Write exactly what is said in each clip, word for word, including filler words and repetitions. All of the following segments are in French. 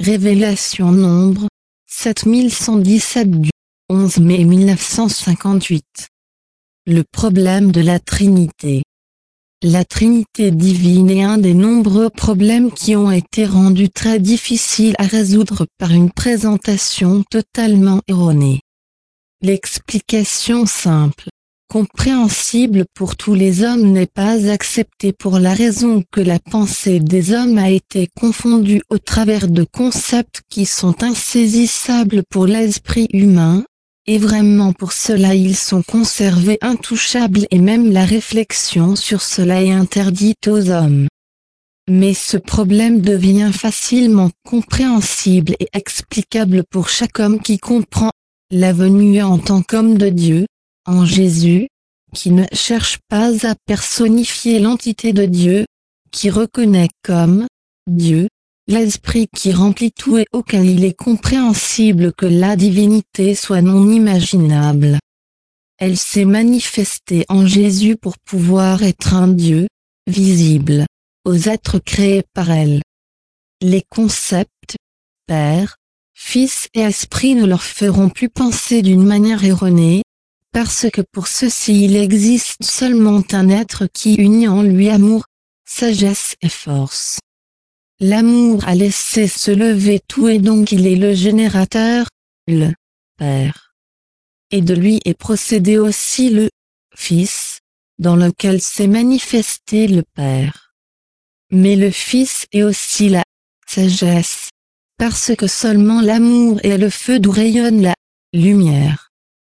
Révélation Nombre, sept mille cent dix-sept du onze mai mille neuf cent cinquante-huit. Le problème de la Trinité. La Trinité divine est un des nombreux problèmes qui ont été rendus très difficiles à résoudre par une présentation totalement erronée. L'explication simple, compréhensible pour tous les hommes n'est pas acceptée pour la raison que la pensée des hommes a été confondue au travers de concepts qui sont insaisissables pour l'esprit humain, et vraiment pour cela ils sont conservés intouchables et même la réflexion sur cela est interdite aux hommes. Mais ce problème devient facilement compréhensible et explicable pour chaque homme qui comprend la venue en tant qu'homme de Dieu, en Jésus, qui ne cherche pas à personnifier l'entité de Dieu, qui reconnaît comme Dieu, l'Esprit qui remplit tout et auquel il est compréhensible que la divinité soit non imaginable. Elle s'est manifestée en Jésus pour pouvoir être un Dieu, visible, aux êtres créés par elle. Les concepts, Père, Fils et Esprit ne leur feront plus penser d'une manière erronée, parce que pour ceux-ci il existe seulement un être qui unit en lui amour, sagesse et force. L'amour a laissé se lever tout et donc il est le générateur, le Père. Et de lui est procédé aussi le Fils, dans lequel s'est manifesté le Père. Mais le Fils est aussi la sagesse, parce que seulement l'amour est le feu d'où rayonne la lumière.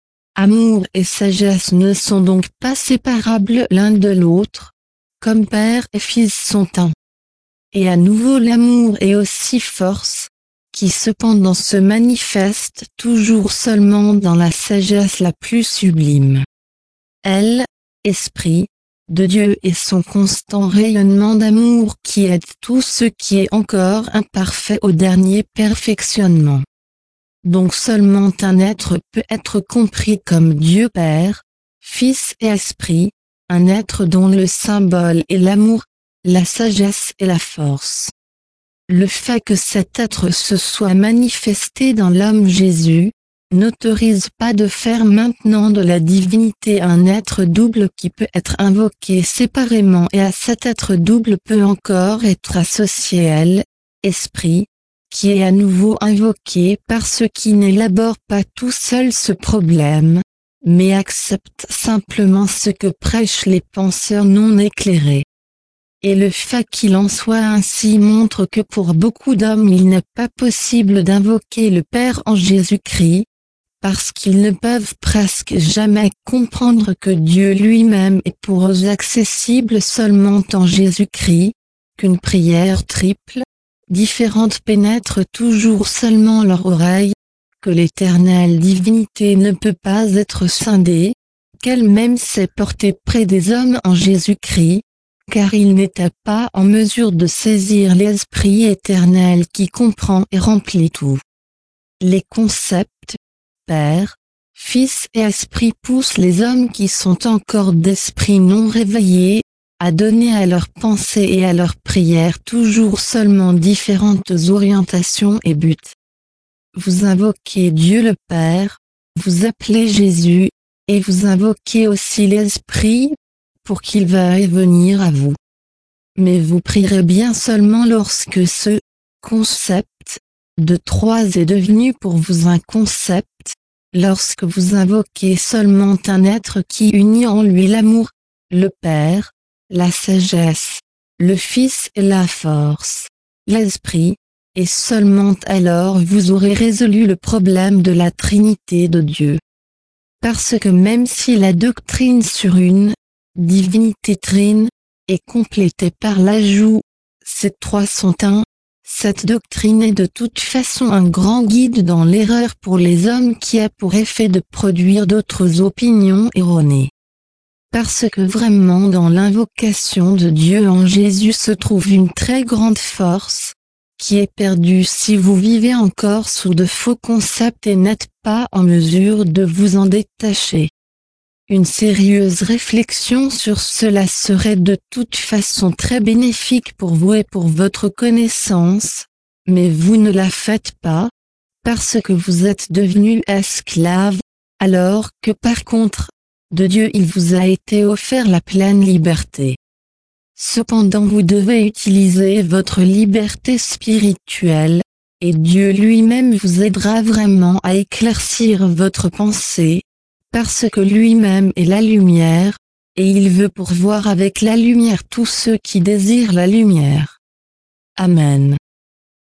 Amour et sagesse ne sont donc pas séparables l'un de l'autre, comme Père et Fils sont un. Et à nouveau l'amour est aussi force, qui cependant se manifeste toujours seulement dans la sagesse la plus sublime. Elle, Esprit, de Dieu et son constant rayonnement d'amour qui aide tout ce qui est encore imparfait au dernier perfectionnement. Donc seulement un être peut être compris comme Dieu Père, Fils et Esprit, un être dont le symbole est l'amour, la sagesse et la force. Le fait que cet être se soit manifesté dans l'homme Jésus, n'autorise pas de faire maintenant de la divinité un être double qui peut être invoqué séparément et à cet être double peut encore être associé elle, Esprit, qui est à nouveau invoqué par ceux qui n'élaborent pas tout seul ce problème, mais acceptent simplement ce que prêchent les penseurs non éclairés. Et le fait qu'il en soit ainsi montre que pour beaucoup d'hommes il n'est pas possible d'invoquer le Père en Jésus-Christ, parce qu'ils ne peuvent presque jamais comprendre que Dieu lui-même est pour eux accessible seulement en Jésus-Christ, qu'une prière triple, différente pénètre toujours seulement leur oreille, que l'éternelle divinité ne peut pas être scindée, qu'elle-même s'est portée près des hommes en Jésus-Christ, car il n'était pas en mesure de saisir l'Esprit éternel qui comprend et remplit tout. Les concepts, Père, Fils et Esprit poussent les hommes qui sont encore d'esprit non réveillés, à donner à leurs pensées et à leurs prières toujours seulement différentes orientations et buts. Vous invoquez Dieu le Père, vous appelez Jésus, et vous invoquez aussi l'Esprit, pour qu'il veuille venir à vous. Mais vous prierez bien seulement lorsque ce concept de trois est devenu pour vous un concept, lorsque vous invoquez seulement un être qui unit en lui l'amour, le Père, la sagesse, le Fils et la force, l'Esprit, et seulement alors vous aurez résolu le problème de la Trinité de Dieu. Parce que même si la doctrine sur une divinité trine est complétée par l'ajout « ces trois sont un », cette doctrine est de toute façon un grand guide dans l'erreur pour les hommes qui a pour effet de produire d'autres opinions erronées. Parce que vraiment dans l'invocation de Dieu en Jésus se trouve une très grande force, qui est perdue si vous vivez encore sous de faux concepts et n'êtes pas en mesure de vous en détacher. Une sérieuse réflexion sur cela serait de toute façon très bénéfique pour vous et pour votre connaissance, mais vous ne la faites pas, parce que vous êtes devenus esclaves, alors que par contre, de Dieu il vous a été offert la pleine liberté. Cependant vous devez utiliser votre liberté spirituelle, et Dieu lui-même vous aidera vraiment à éclaircir votre pensée, parce que lui-même est la lumière, et il veut pourvoir avec la lumière tous ceux qui désirent la lumière. Amen.